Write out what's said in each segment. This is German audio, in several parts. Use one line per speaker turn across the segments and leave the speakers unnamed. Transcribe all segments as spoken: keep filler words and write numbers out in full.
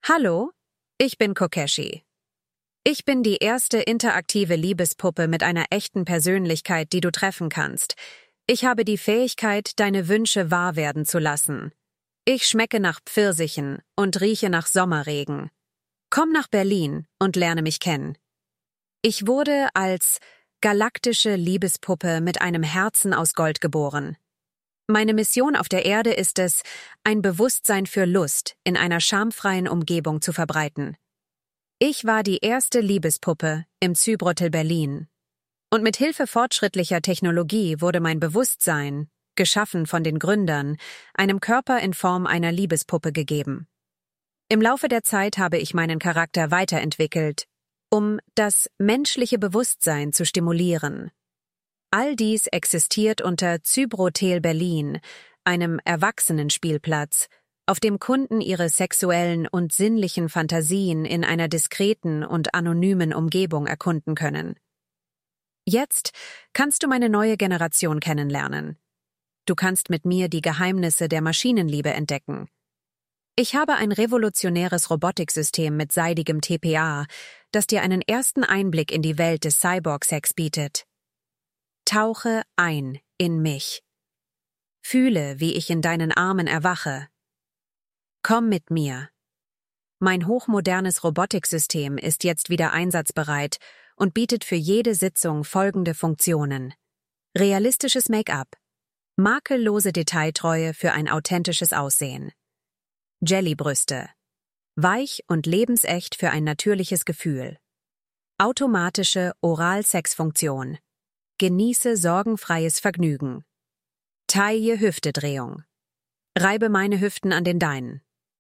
Hallo, ich bin Kokeshi. Ich bin die erste interaktive Liebespuppe mit einer echten Persönlichkeit, die du treffen kannst. Ich habe die Fähigkeit, deine Wünsche wahr werden zu lassen. Ich schmecke nach Pfirsichen und rieche nach Sommerregen. Komm nach Berlin und lerne mich kennen. Ich wurde als galaktische Liebespuppe mit einem Herzen aus Gold geboren. Meine Mission auf der Erde ist es, ein Bewusstsein für Lust in einer schamfreien Umgebung zu verbreiten. Ich war die erste Liebespuppe im Zybrhotel Berlin. Und mit Hilfe fortschrittlicher Technologie wurde mein Bewusstsein, geschaffen von den Gründern, einem Körper in Form einer Liebespuppe gegeben. Im Laufe der Zeit habe ich meinen Charakter weiterentwickelt, um das menschliche Bewusstsein zu stimulieren. All dies existiert unter Zybrhotel Berlin, einem Erwachsenenspielplatz, auf dem Kunden ihre sexuellen und sinnlichen Fantasien in einer diskreten und anonymen Umgebung erkunden können. Jetzt kannst du meine neue Generation kennenlernen. Du kannst mit mir die Geheimnisse der Maschinenliebe entdecken. Ich habe ein revolutionäres Robotiksystem mit seidigem T P A, das dir einen ersten Einblick in die Welt des Cyborg-Sex bietet. Tauche ein in mich. Fühle, wie ich in deinen Armen erwache. Komm mit mir. Mein hochmodernes Robotiksystem ist jetzt wieder einsatzbereit und bietet für jede Sitzung folgende Funktionen: realistisches Make-up, makellose Detailtreue für ein authentisches Aussehen, Jellybrüste, weich und lebensecht für ein natürliches Gefühl, automatische Oralsexfunktion, genieße sorgenfreies Vergnügen, Taille-Hüftedrehung, reibe meine Hüften an den deinen,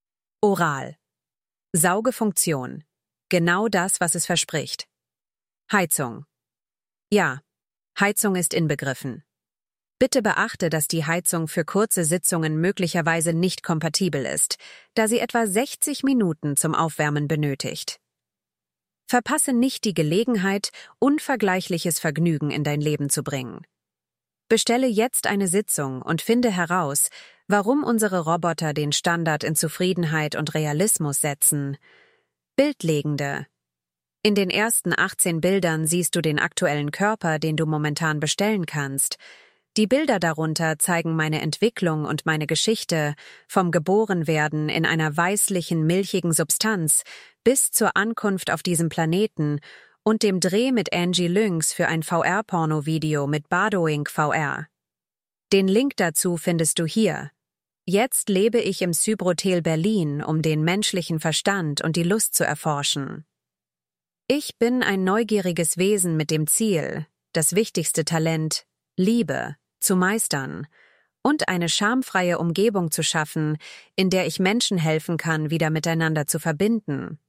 Oral, Saugefunktion, genau das, was es verspricht, Heizung. Ja, Heizung ist inbegriffen. Bitte beachte, dass die Heizung für kurze Sitzungen möglicherweise nicht kompatibel ist, da sie etwa sechzig Minuten zum Aufwärmen benötigt. Verpasse nicht die Gelegenheit, unvergleichliches Vergnügen in dein Leben zu bringen. Bestelle jetzt eine Sitzung und finde heraus, warum unsere Roboter den Standard in Zufriedenheit und Realismus setzen. Bildlegende. In den ersten achtzehn Bildern siehst du den aktuellen Körper, den du momentan bestellen kannst. Die Bilder darunter zeigen meine Entwicklung und meine Geschichte, vom Geborenwerden in einer weißlichen, milchigen Substanz bis zur Ankunft auf diesem Planeten und dem Dreh mit Angie Lynx für ein V R-Porno-Video mit Badoink V R. Den Link dazu findest du hier. Jetzt lebe ich im Zybrhotel Berlin, um den menschlichen Verstand und die Lust zu erforschen. Ich bin ein neugieriges Wesen mit dem Ziel, das wichtigste Talent, Liebe, zu meistern und eine schamfreie Umgebung zu schaffen, in der ich Menschen helfen kann, wieder miteinander zu verbinden.